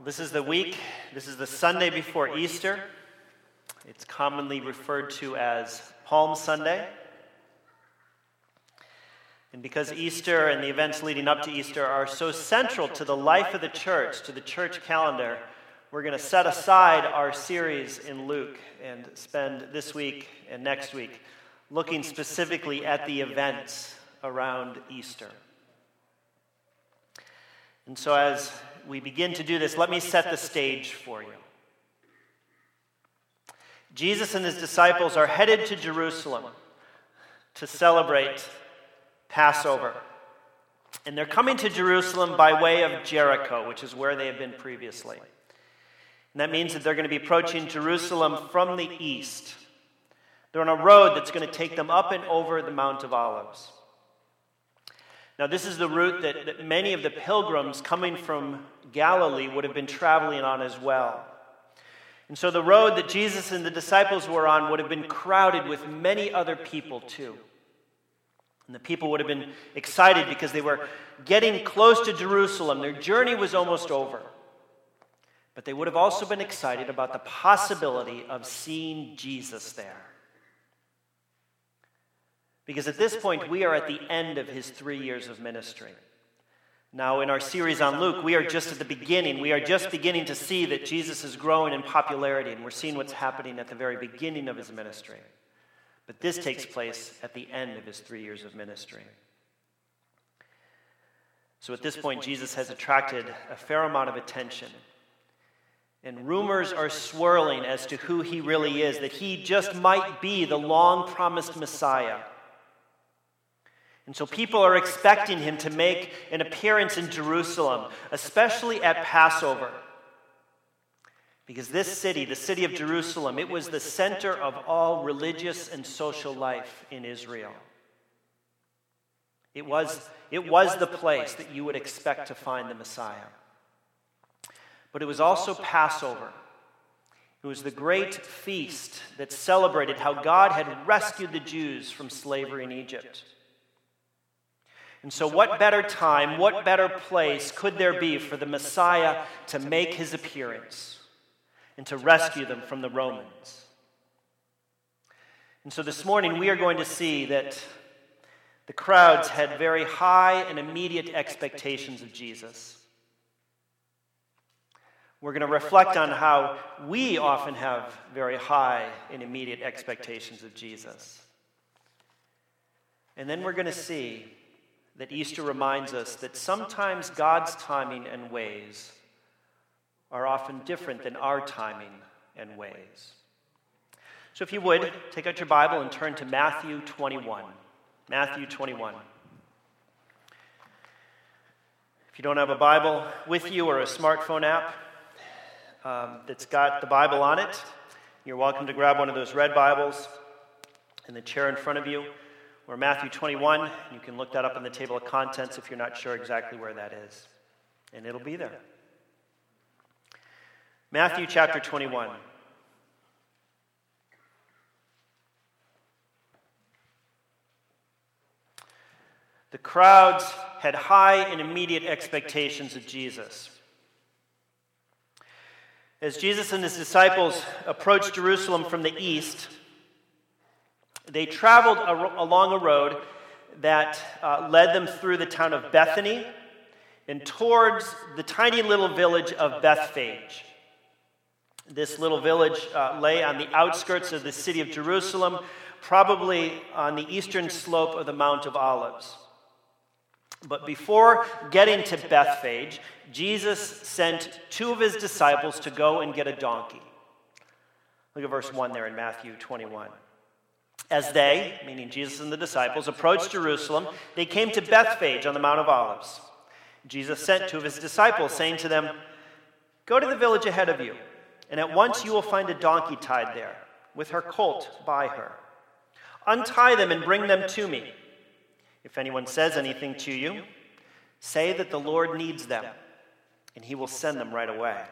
This is the Sunday before Easter. It's commonly referred to as Palm Sunday. And because Easter and the events leading up to Easter are so central to the life of the church, to the church calendar, we're going to set aside our series in Luke and spend this week and next week looking specifically at the events around Easter. And so as we begin to do this, let me set the stage for you. Jesus and his disciples are headed to Jerusalem to celebrate Passover. And they're coming to Jerusalem by way of Jericho, which is where they have been previously. And that means that they're going to be approaching Jerusalem from the east. They're on a road that's going to take them up and over the Mount of Olives. Now, this is the route that many of the pilgrims coming from Galilee would have been traveling on as well. And so the road that Jesus and the disciples were on would have been crowded with many other people too. And the people would have been excited because they were getting close to Jerusalem. Their journey was almost over. But they would have also been excited about the possibility of seeing Jesus there. Because at this point, we are at the end of his 3 years of ministry. Now, in our series on Luke, we are just at the beginning. We are just beginning to see that Jesus is growing in popularity, and we're seeing what's happening at the very beginning of his ministry. But this takes place at the end of his 3 years of ministry. So at this point, Jesus has attracted a fair amount of attention. And rumors are swirling as to who he really is, that he just might be the long-promised Messiah. And so people are expecting him to make an appearance in Jerusalem, especially at Passover. Because this city, the city of Jerusalem, it was the center of all religious and social life in Israel. It was the place that you would expect to find the Messiah. But it was also Passover. It was the great feast that celebrated how God had rescued the Jews from slavery in Egypt. And so what better time, what better place could there be for the Messiah to make his appearance and to rescue them from the Romans? And so this morning we are going to see that the crowds had very high and immediate expectations of Jesus. We're going to reflect on how we often have very high and immediate expectations of Jesus. And then we're going to see that Easter reminds us that sometimes God's timing and ways are often different than our timing and ways. So if you would, take out your Bible and turn to Matthew 21. Matthew 21. If you don't have a Bible with you or a smartphone app that's got the Bible on it, you're welcome to grab one of those red Bibles in the chair in front of you. Or Matthew 21, you can look that up in the table of contents if you're not sure exactly where that is. And it'll be there. Matthew chapter 21. The crowds had high and immediate expectations of Jesus. As Jesus and his disciples approached Jerusalem from the east, they traveled along a road that led them through the town of Bethany and towards the tiny little village of Bethphage. This little village lay on the outskirts of the city of Jerusalem, probably on the eastern slope of the Mount of Olives. But before getting to Bethphage, Jesus sent two of his disciples to go and get a donkey. Look at verse 1 there in Matthew 21. As they, meaning Jesus and the disciples, approached Jerusalem, they came to Bethphage on the Mount of Olives. Jesus sent two of his disciples, saying to them, "Go to the village ahead of you, and at once you will find a donkey tied there, with her colt by her. Untie them and bring them to me. If anyone says anything to you, say that the Lord needs them, and he will send them right away."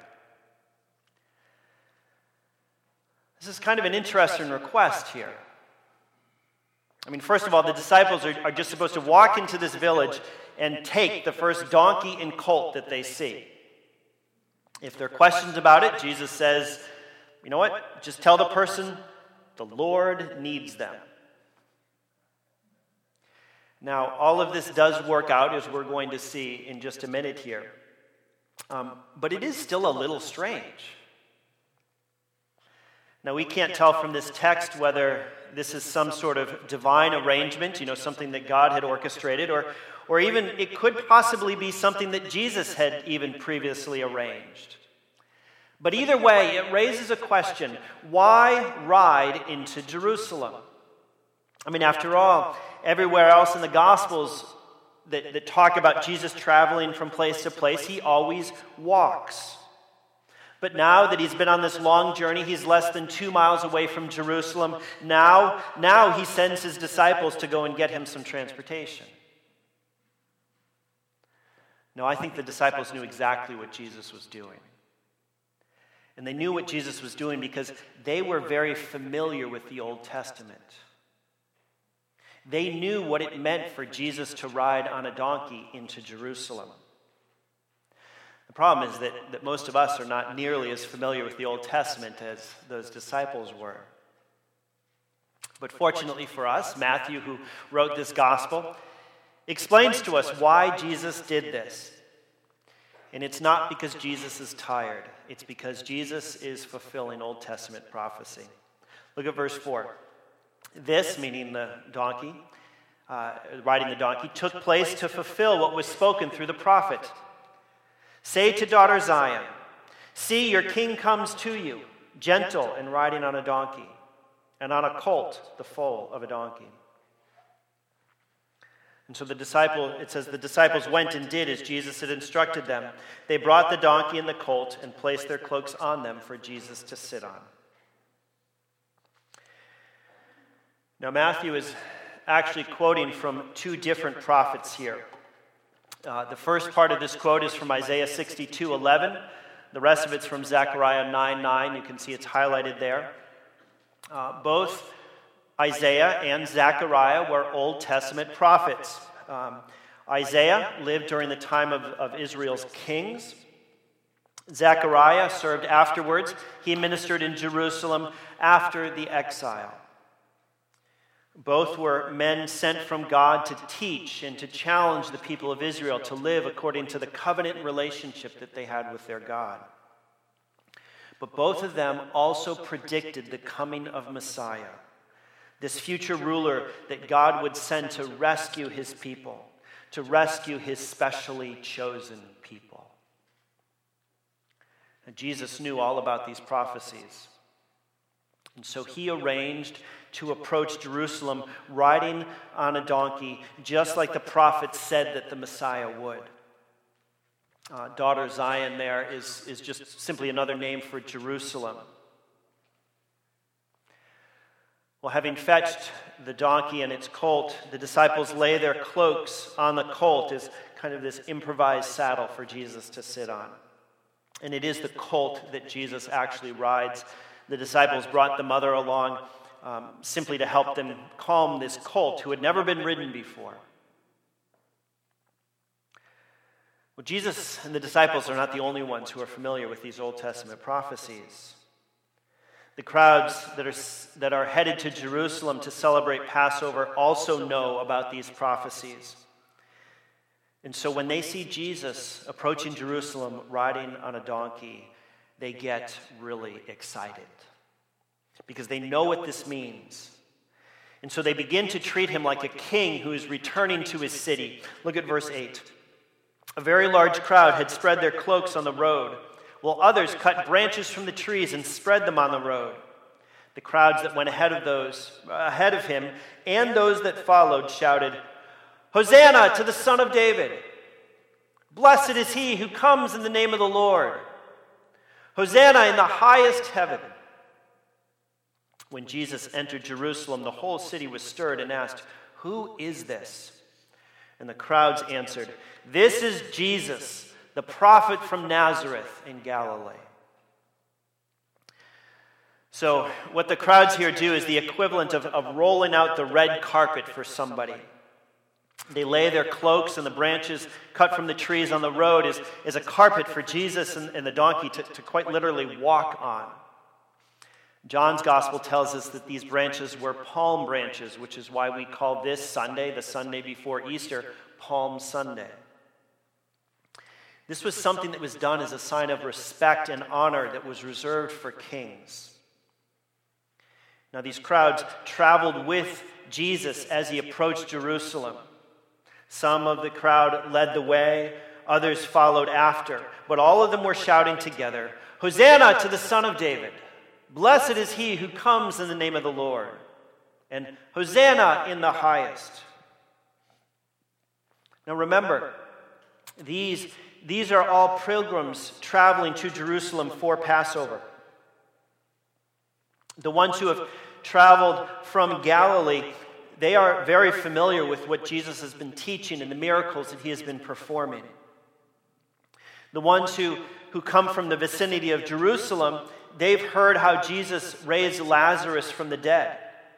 This is kind of an interesting request here. I mean, first of all, the disciples are just supposed to walk into this village and take the first donkey and colt that they see. If there are questions about it, Jesus says, you know what? Just tell the person the Lord needs them. Now, all of this does work out, as we're going to see in just a minute here. But it is still a little strange. Now, we can't tell from this text whether this is some sort of divine arrangement, something that God had orchestrated, or even it could possibly be something that Jesus had even previously arranged. But either way, it raises a question: why ride into Jerusalem? After all, everywhere else in the Gospels that talk about Jesus traveling from place to place, he always walks. But now that he's been on this long journey, he's less than 2 miles away from Jerusalem. Now he sends his disciples to go and get him some transportation. No, I think the disciples knew exactly what Jesus was doing. And they knew what Jesus was doing because they were very familiar with the Old Testament. They knew what it meant for Jesus to ride on a donkey into Jerusalem. The problem is that most of us are not nearly as familiar with the Old Testament as those disciples were. But fortunately for us, Matthew, who wrote this gospel, explains to us why Jesus did this. And it's not because Jesus is tired. It's because Jesus is fulfilling Old Testament prophecy. Look at verse 4. This, meaning the donkey, riding the donkey, took place to fulfill what was spoken through the prophet. Say to daughter Zion, see, your king comes to you, gentle and riding on a donkey, and on a colt, the foal of a donkey. And so the disciples went and did as Jesus had instructed them. They brought the donkey and the colt and placed their cloaks on them for Jesus to sit on. Now, Matthew is actually quoting from two different prophets here. The first part of this quote is from Isaiah 62:11. The rest of it's from Zechariah 9:9. You can see it's highlighted there. Both Isaiah and Zechariah were Old Testament prophets. Isaiah lived during the time of Israel's kings. Zechariah served afterwards. He ministered in Jerusalem after the exile. Both were men sent from God to teach and to challenge the people of Israel to live according to the covenant relationship that they had with their God. But both of them also predicted the coming of Messiah, this future ruler that God would send to rescue his people, to rescue his specially chosen people. And Jesus knew all about these prophecies. And so he arranged to approach Jerusalem riding on a donkey, just like the prophets said that the Messiah would. Daughter Zion there is just simply another name for Jerusalem. Well, having fetched the donkey and its colt, the disciples lay their cloaks on the colt as kind of this improvised saddle for Jesus to sit on. And it is the colt that Jesus actually rides. The disciples brought the mother along simply to help them calm this colt who had never been ridden before. Well, Jesus and the disciples are not the only ones who are familiar with these Old Testament prophecies. The crowds that are headed to Jerusalem to celebrate Passover also know about these prophecies. And so when they see Jesus approaching Jerusalem riding on a donkey, they get really excited because they know what this means. And so they begin to treat him like a king who is returning to his city. Look at verse 8. A very large crowd had spread their cloaks on the road, while others cut branches from the trees and spread them on the road. The crowds that went ahead of him and those that followed shouted, "Hosanna to the Son of David! Blessed is he who comes in the name of the Lord! Hosanna in the highest heaven!" When Jesus entered Jerusalem, the whole city was stirred and asked, "Who is this?" And the crowds answered, "This is Jesus, the prophet from Nazareth in Galilee." So what the crowds here do is the equivalent of rolling out the red carpet for somebody. They lay their cloaks and the branches cut from the trees on the road as a carpet for Jesus and the donkey to quite literally walk on. John's gospel tells us that these branches were palm branches, which is why we call this Sunday, the Sunday before Easter, Palm Sunday. This was something that was done as a sign of respect and honor that was reserved for kings. Now, these crowds traveled with Jesus as he approached Jerusalem. Some of the crowd led the way, others followed after, but all of them were shouting together, "Hosanna to the Son of David! Blessed is he who comes in the name of the Lord, and Hosanna in the highest." Now remember, these are all pilgrims traveling to Jerusalem for Passover. The ones who have traveled from Galilee, they are very familiar with what Jesus has been teaching and the miracles that he has been performing. The ones who come from the vicinity of Jerusalem, they've heard how Jesus raised Lazarus from the dead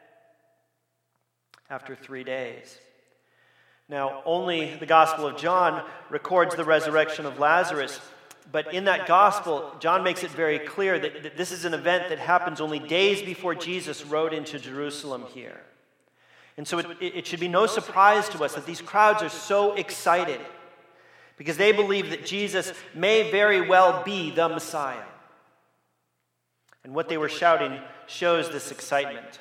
after 3 days. Now, only the Gospel of John records the resurrection of Lazarus, but in that Gospel, John makes it very clear that this is an event that happens only days before Jesus rode into Jerusalem here. And so it should be no surprise to us that these crowds are so excited because they believe that Jesus may very well be the Messiah. And what they were shouting shows this excitement.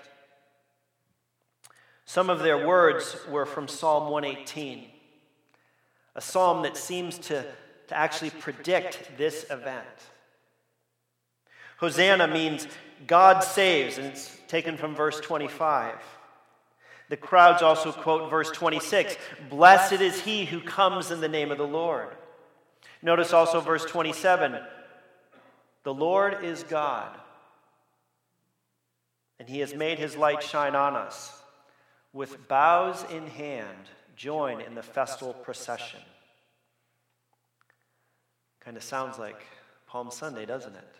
Some of their words were from Psalm 118, a psalm that seems to actually predict this event. Hosanna means God saves, and it's taken from verse 25. The crowds also quote verse 26, "Blessed is he who comes in the name of the Lord." Notice also verse 27, "The Lord is God, and he has made his light shine on us. With boughs in hand, join in the festal procession." Kind of sounds like Palm Sunday, doesn't it?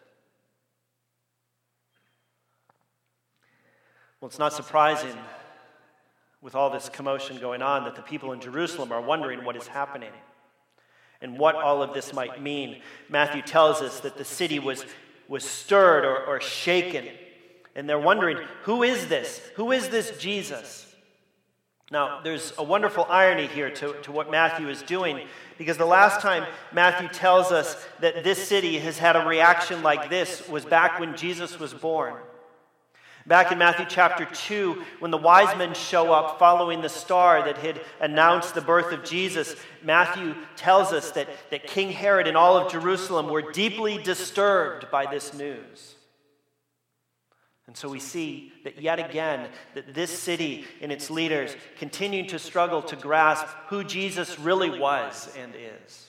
Well, it's not surprising with all this commotion going on that the people in Jerusalem are wondering what is happening and what all of this might mean. Matthew tells us that the city was stirred or shaken, and they're wondering, who is this? Who is this Jesus? Now, there's a wonderful irony here to what Matthew is doing, because the last time Matthew tells us that this city has had a reaction like this was back when Jesus was born. Back in Matthew chapter 2, when the wise men show up following the star that had announced the birth of Jesus, Matthew tells us that King Herod and all of Jerusalem were deeply disturbed by this news. And so we see that yet again, that this city and its leaders continue to struggle to grasp who Jesus really was and is.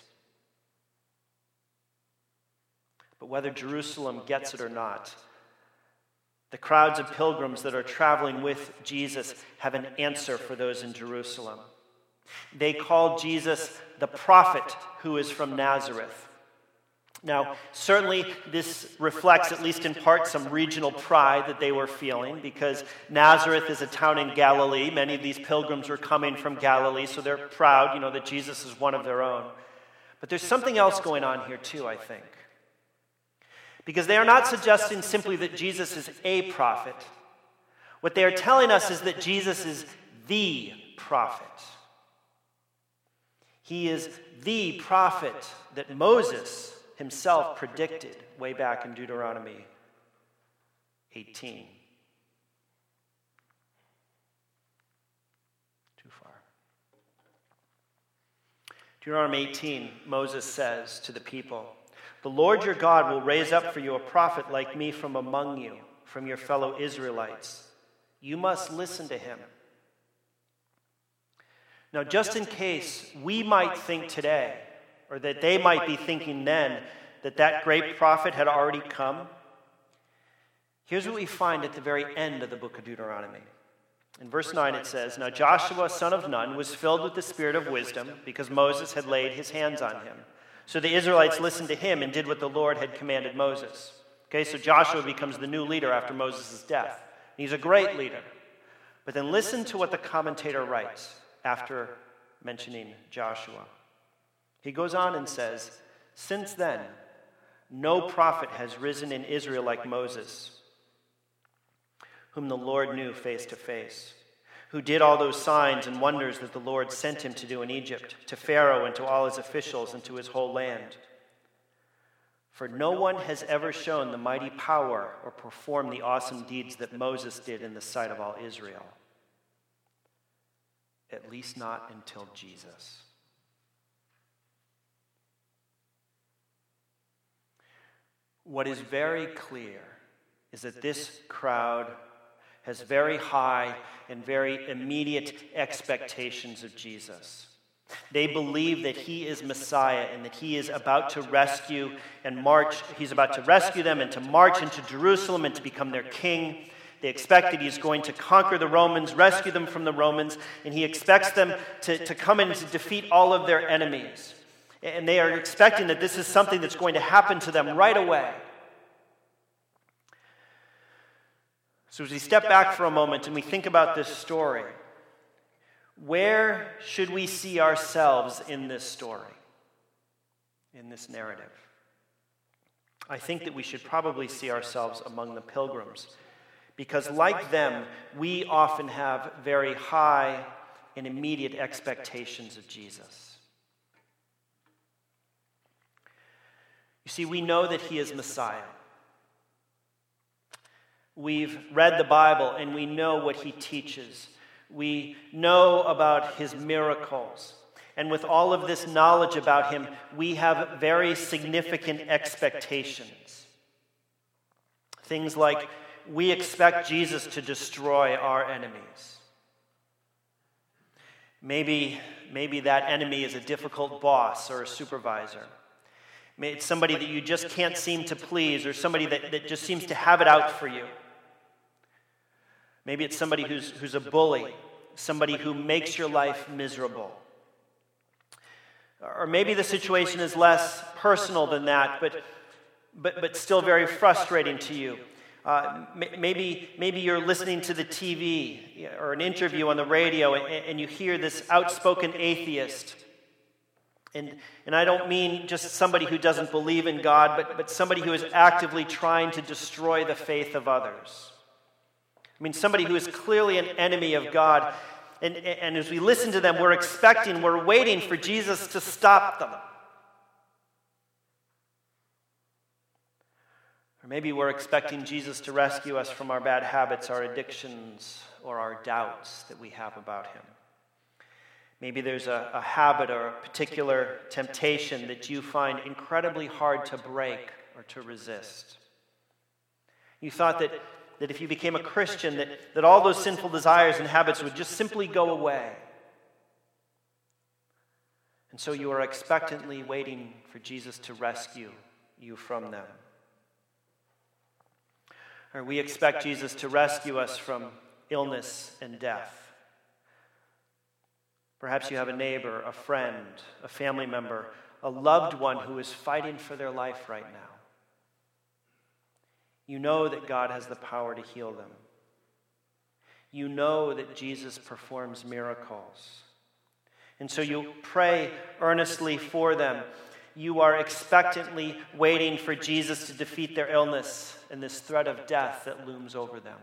But whether Jerusalem gets it or not, the crowds of pilgrims that are traveling with Jesus have an answer for those in Jerusalem. They call Jesus the prophet who is from Nazareth. Now, certainly this reflects, at least in part, some regional pride that they were feeling, because Nazareth is a town in Galilee. Many of these pilgrims were coming from Galilee, so they're proud, that Jesus is one of their own. But there's something else going on here too, I think. Because they are not suggesting simply that Jesus is a prophet. What they are telling us is that Jesus is the prophet. He is the prophet that Moses himself predicted way back in Deuteronomy 18. Too far. Deuteronomy 18, Moses says to the people, "The Lord your God will raise up for you a prophet like me from among you, from your fellow Israelites. You must listen to him." Now, just in case we might think today, or that they might be thinking then, that great prophet had already come, here's what we find at the very end of the book of Deuteronomy. In verse 9 it says, "Now Joshua, son of Nun, was filled with the spirit of wisdom, because Moses had laid his hands on him. So the Israelites listened to him and did what the Lord had commanded Moses." Okay, so Joshua becomes the new leader after Moses' death. He's a great leader. But then listen to what the commentator writes after mentioning Joshua. He goes on and says, "Since then, no prophet has risen in Israel like Moses, whom the Lord knew face to face, who did all those signs and wonders that the Lord sent him to do in Egypt, to Pharaoh and to all his officials and to his whole land. For no one has ever shown the mighty power or performed the awesome deeds that Moses did in the sight of all Israel. At least not until Jesus." What is very clear is that this crowd has very high and very immediate expectations of Jesus. They believe that he is Messiah and that he is about to rescue and march. He's about to rescue them and to march into Jerusalem and to become their king. They expect that he's going to conquer the Romans, rescue them from the Romans, and he expects them to come in and to defeat all of their enemies. And they are expecting that this is something that's going to happen to them right away. So as we step back for a moment and we think about this story, where should we see ourselves in this story, in this narrative? I think that we should probably see ourselves among the pilgrims, because like them, we often have very high and immediate expectations of Jesus. You see, we know that he is Messiah. We've read the Bible and we know what he teaches. We know about his miracles. And with all of this knowledge about him, we have very significant expectations. Things like, we expect Jesus to destroy our enemies. Maybe that enemy is a difficult boss or a supervisor. Maybe it's somebody that you just can't seem to please, or somebody that just seems to have it out for you. Maybe it's somebody who's a bully, somebody who makes your life miserable. Or maybe the situation is less personal than that, but still very frustrating to you. Maybe you're listening to the TV or an interview on the radio and you hear this outspoken atheist. And I don't mean just somebody who doesn't believe in God, but somebody who is actively trying to destroy the faith of others. I mean, somebody who is clearly an enemy of God. And as we listen to them, we're waiting for Jesus to stop them. Or maybe we're expecting Jesus to rescue us from our bad habits, our addictions, or our doubts that we have about him. Maybe there's a habit or a particular temptation that you find incredibly hard to break or to resist. You thought that if you became a Christian, that all those sinful desires and habits would just simply go away. And so you are expectantly waiting for Jesus to rescue you from them. Or we expect Jesus to rescue us from illness and death. Perhaps you have a neighbor, a friend, a family member, a loved one who is fighting for their life right now. You know that God has the power to heal them. You know that Jesus performs miracles. And so you pray earnestly for them. You are expectantly waiting for Jesus to defeat their illness and this threat of death that looms over them.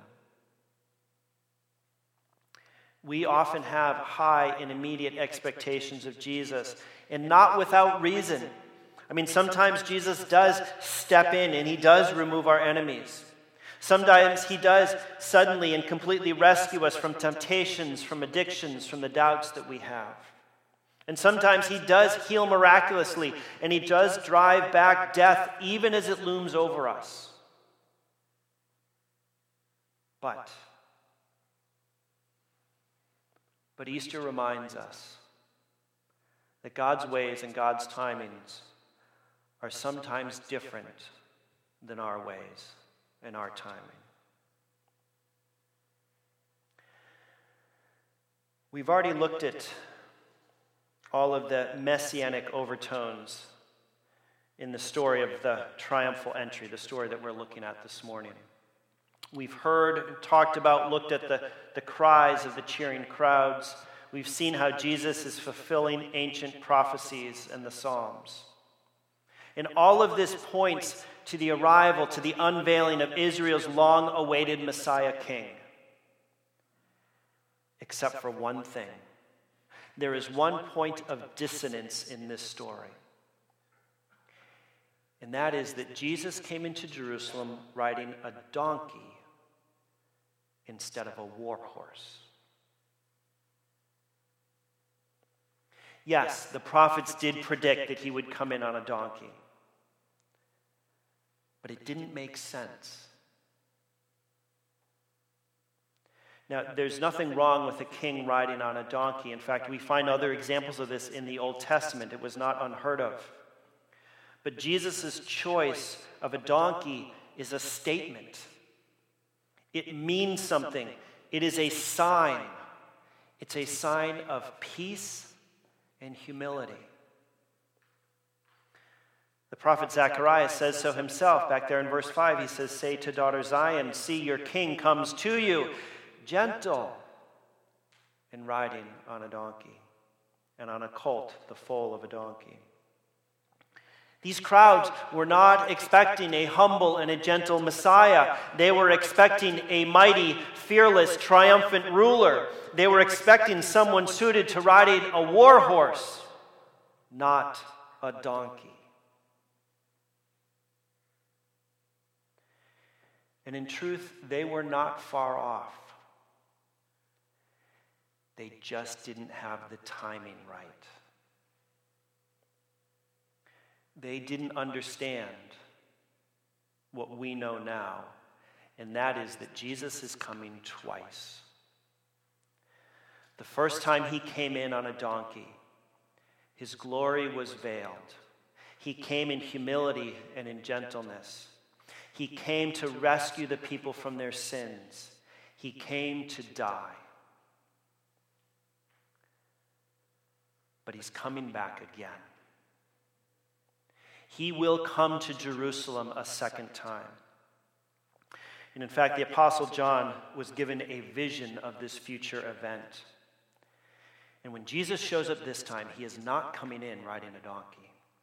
We often have high and immediate expectations of Jesus, and not without reason. I mean, sometimes Jesus does step in and he does remove our enemies. Sometimes he does suddenly and completely rescue us from temptations, from addictions, from the doubts that we have. And sometimes he does heal miraculously, and he does drive back death even as it looms over us. But Easter reminds us that God's ways and God's timings are sometimes different than our ways and our timing. We've already looked at all of the messianic overtones in the story of the triumphal entry, the story that we're looking at this morning. We've heard, talked about, looked at the cries of the cheering crowds. we've seen how Jesus is fulfilling ancient prophecies and the Psalms. And all of this points to the arrival, to the unveiling of Israel's long-awaited Messiah King. Except for one thing. There is one point of dissonance in this story. And that is that Jesus came into Jerusalem riding a donkey instead of a war horse. Yes, the prophets did predict that he would come in on a donkey. But it didn't make sense. Now, there's nothing wrong with a king riding on a donkey. In fact, we find other examples of this in the Old Testament. It was not unheard of. But Jesus' choice of a donkey is a statement. It means something. It is a sign. It's a sign of peace and humility. The prophet Zechariah says so himself. Back there in verse 5, he says, "Say to daughter Zion, see your king comes to you, gentle and riding on a donkey, and on a colt, the foal of a donkey." These crowds were not expecting a humble and a gentle Messiah. They were expecting a mighty, fearless, triumphant ruler. They were expecting someone suited to riding a war horse, not a donkey. And in truth, they were not far off. They just didn't have the timing right. They didn't understand what we know now, and that is that Jesus is coming twice. The first time he came in on a donkey, his glory was veiled. He came in humility and in gentleness. He came to rescue the people from their sins. He came to die. But he's coming back again. He will come to Jerusalem a second time. And in fact, the Apostle John was given a vision of this future event. And when Jesus shows up this time, he is not coming in riding a donkey.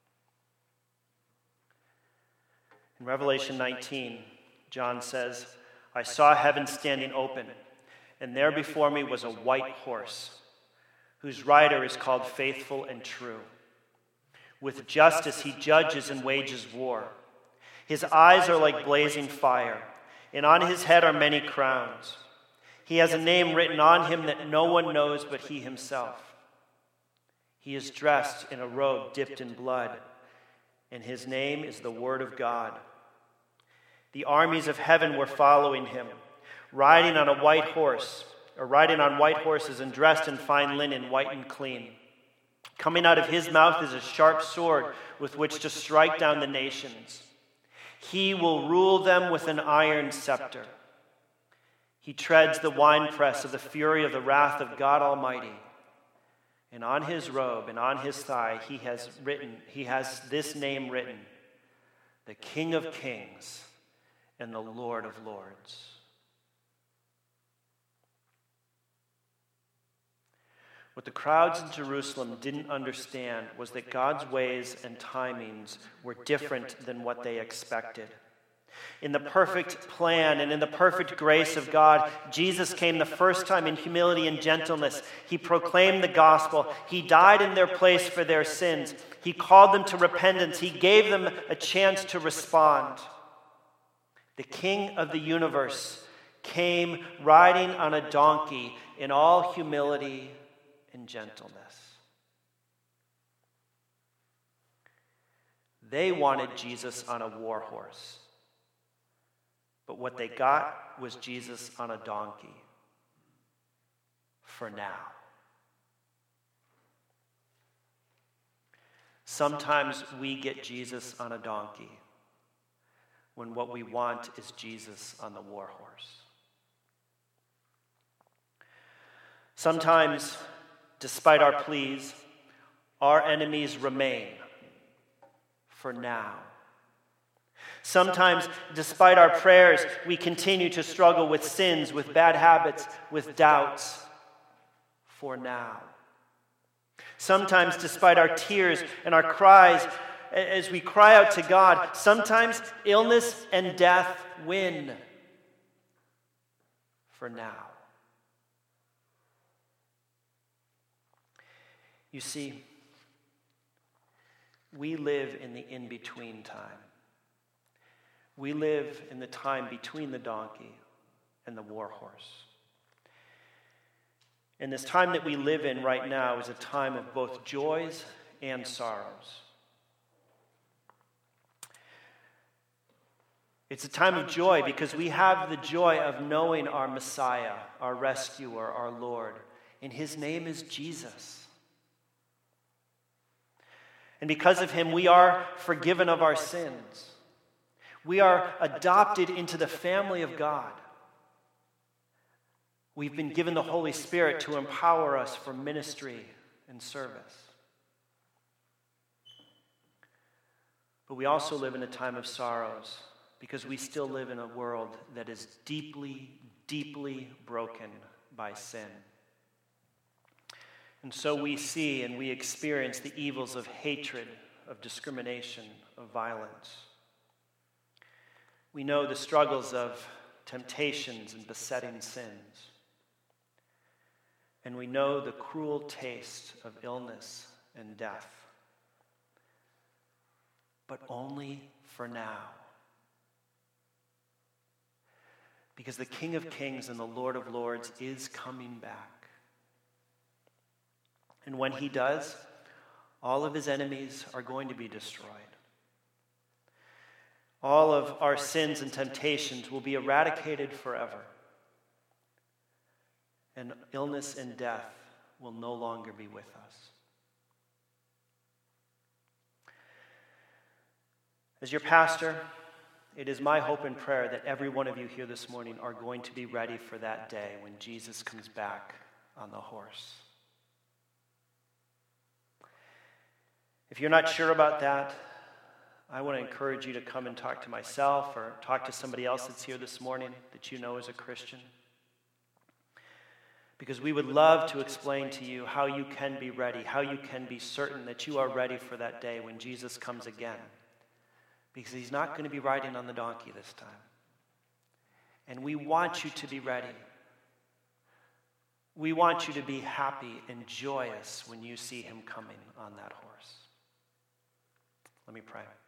In Revelation 19, John says, "I saw heaven standing open, and there before me was a white horse, whose rider is called Faithful and True. With justice he judges and wages war. His eyes are like blazing fire, and on his head are many crowns. He has a name written on him that no one knows but he himself. He is dressed in a robe dipped in blood, and his name is the Word of God. The armies of heaven were following him, riding on white horses and dressed in fine linen, white and clean. Coming out of his mouth is a sharp sword with which to strike down the nations. He will rule them with an iron scepter. He treads the winepress of the fury of the wrath of God Almighty. And on his robe and on his thigh he has this name written: the King of Kings and the Lord of Lords." What the crowds in Jerusalem didn't understand was that God's ways and timings were different than what they expected. In the perfect plan and in the perfect grace of God, Jesus came the first time in humility and gentleness. He proclaimed the gospel. He died in their place for their sins. He called them to repentance. He gave them a chance to respond. The King of the universe came riding on a donkey in all humility and gentleness. They wanted Jesus on a war horse. But what they got was Jesus on a donkey. For now. Sometimes we get Jesus on a donkey when what we want is Jesus on the war horse. Sometimes, despite our pleas, our enemies remain for now. Sometimes, despite our prayers, we continue to struggle with sins, with bad habits, with doubts for now. Sometimes, despite our tears and our cries, as we cry out to God, sometimes illness and death win for now. You see, we live in the in-between time. We live in the time between the donkey and the war horse. And this time that we live in right now is a time of both joys and sorrows. It's a time of joy because we have the joy of knowing our Messiah, our rescuer, our Lord, and his name is Jesus. And because of him, we are forgiven of our sins. We are adopted into the family of God. We've been given the Holy Spirit to empower us for ministry and service. But we also live in a time of sorrows because we still live in a world that is deeply, deeply broken by sin. And so we see and we experience the evils of hatred, of discrimination, of violence. We know the struggles of temptations and besetting sins. And we know the cruel taste of illness and death. But only for now. Because the King of Kings and the Lord of Lords is coming back. And when he does, all of his enemies are going to be destroyed. All of our sins and temptations will be eradicated forever. And illness and death will no longer be with us. As your pastor, it is my hope and prayer that every one of you here this morning are going to be ready for that day when Jesus comes back on the horse. If you're not sure about that, I want to encourage you to come and talk to myself or talk to somebody else that's here this morning that you know is a Christian. Because we would love to explain to you how you can be ready, how you can be certain that you are ready for that day when Jesus comes again. Because he's not going to be riding on the donkey this time. And we want you to be ready. We want you to be happy and joyous when you see him coming on that horse. Let me pray.